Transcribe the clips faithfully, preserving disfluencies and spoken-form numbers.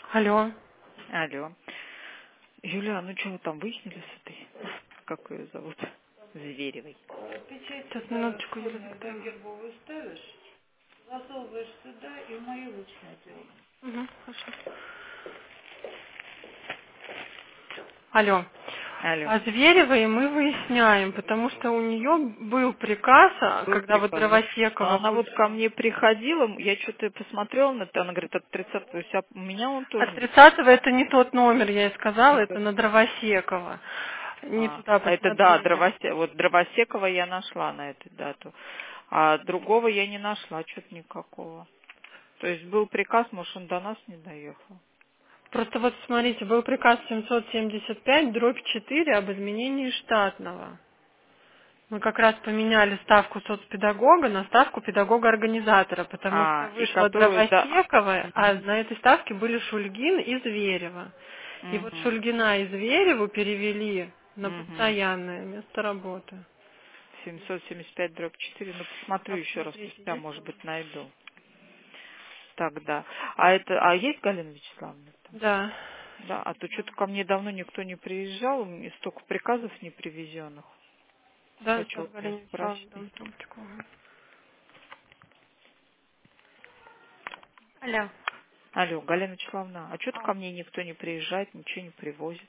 Алло. Алло. Юля, ну что вы там выяснили с этой? Как ее зовут? Зверевой. Печать Сейчас, сюда минуточку, Юля форму Викторовна. гербовую ставишь, засовываешь сюда и в мою лучше отдел. Угу, хорошо. Алло. Алло. А Зверевой мы выясняем, потому что у нее был приказ, а, Был когда вот приказ, да? А Дровосекова она вот ко вышла. мне приходила, я что-то посмотрела на это, она говорит, от тридцатого, вся- у меня он От тоже. тридцатого это не тот номер, я ей сказала, Не это тот. на Дровосекова. Не А, туда а это да, посмотрели. Дровосе... вот Дровосекова я нашла на эту дату. А другого я не нашла, что-то никакого. То есть был приказ, может, он до нас не доехал. Просто вот смотрите, был приказ семьсот семьдесят пять, дробь четыре об изменении штатного. Мы как раз поменяли ставку соцпедагога на ставку педагога-организатора, потому что А, и вышла которую, да. Дровосекова, а Мгм. на этой ставке были Шульгин и Зверева. И вот Мгм. Шульгина и Звереву перевели на Мгм. постоянное место работы. семьсот семьдесят пять дробь четыре, ну посмотрю А еще раз, у посмотрите, себя, есть может у вас? быть, найду. Тогда. А это, а есть Галина Вячеславовна там? Да. Да, а то Да, что-то ко мне давно никто не приезжал, у меня столько приказов не привезенных. да, Хочу сейчас у нее Галина Вячеславовна спросить. дам трубочку. Ага. Алло. Алло, Галина Вячеславовна, а что-то А, ко мне никто не приезжает, ничего не привозит.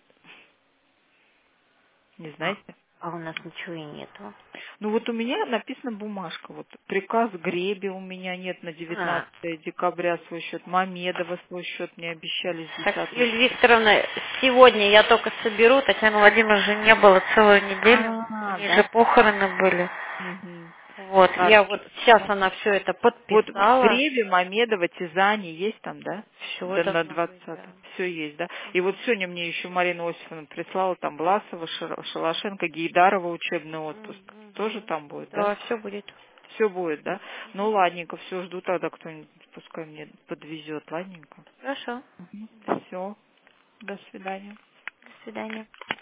Не А, знаете? а у нас ничего и нету. Ну вот у меня написана бумажка, вот приказ Греби у меня нет на А, девятнадцатое декабря свой счет, Мамедова свой счет мне обещали с так, десятого. Юлия Викторовна, сегодня я только соберу, Татьяна Владимировна же не было целую неделю, у А, нее же да? похороны были. Мгм. Вот, Так, я вот сейчас она все это вот подписала, Греби, Мамедова, Тизани есть там, да? все Да, на должно быть, двадцатое. да. Все есть, да? И вот сегодня мне еще Марина Осиповна прислала там Власова, Шара- Шалашенко, Гейдарова учебный отпуск. Тоже Мгм. там будет, да? Да, все будет. Все будет, да? Ну, ладненько, все, жду тогда кто-нибудь, пускай мне подвезет, ладненько. Хорошо, Все, до свидания. до свидания.